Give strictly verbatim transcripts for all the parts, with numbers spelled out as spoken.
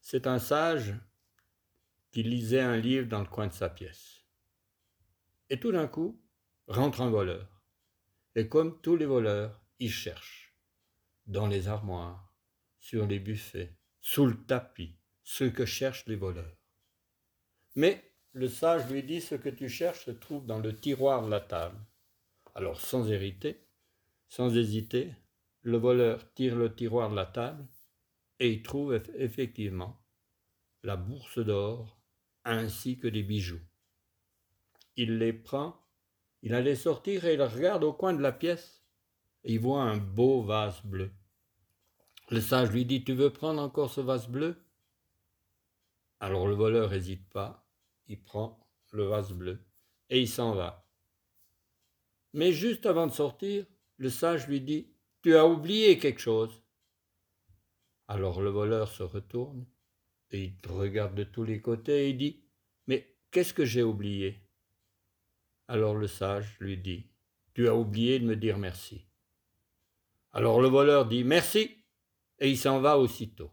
C'est un sage qui lisait un livre dans le coin de sa pièce. Et tout d'un coup, rentre un voleur. Et comme tous les voleurs, il cherche dans les armoires, sur les buffets, sous le tapis, ce que cherchent les voleurs. Mais le sage lui dit: ce que tu cherches se trouve dans le tiroir de la table. Alors sans hésiter, sans hésiter, le voleur tire le tiroir de la table et il trouve effectivement la bourse d'or ainsi que des bijoux. Il les prend, il allait sortir et il regarde au coin de la pièce et il voit un beau vase bleu. Le sage lui dit: tu veux prendre encore ce vase bleu? Alors le voleur n'hésite pas, il prend le vase bleu et il s'en va. Mais juste avant de sortir, le sage lui dit: tu as oublié quelque chose. Alors le voleur se retourne et il regarde de tous les côtés et il dit: mais qu'est-ce que j'ai oublié? Alors le sage lui dit: tu as oublié de me dire merci. Alors le voleur dit merci et il s'en va aussitôt.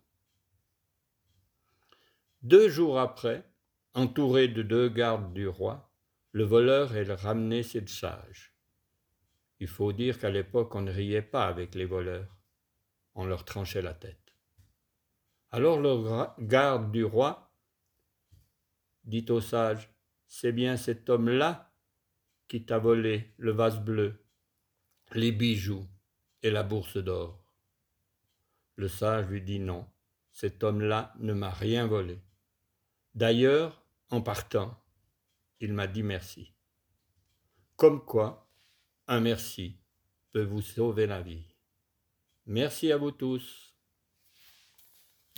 Deux jours après, entouré de deux gardes du roi, le voleur est ramené chez le sage. Il faut dire qu'à l'époque, on ne riait pas avec les voleurs, on leur tranchait la tête. Alors le garde du roi dit au sage: c'est bien cet homme-là qui t'a volé le vase bleu, les bijoux et la bourse d'or. Le sage lui dit: non, cet homme-là ne m'a rien volé. D'ailleurs, en partant, il m'a dit merci. Comme quoi, un merci peut vous sauver la vie. Merci à vous tous.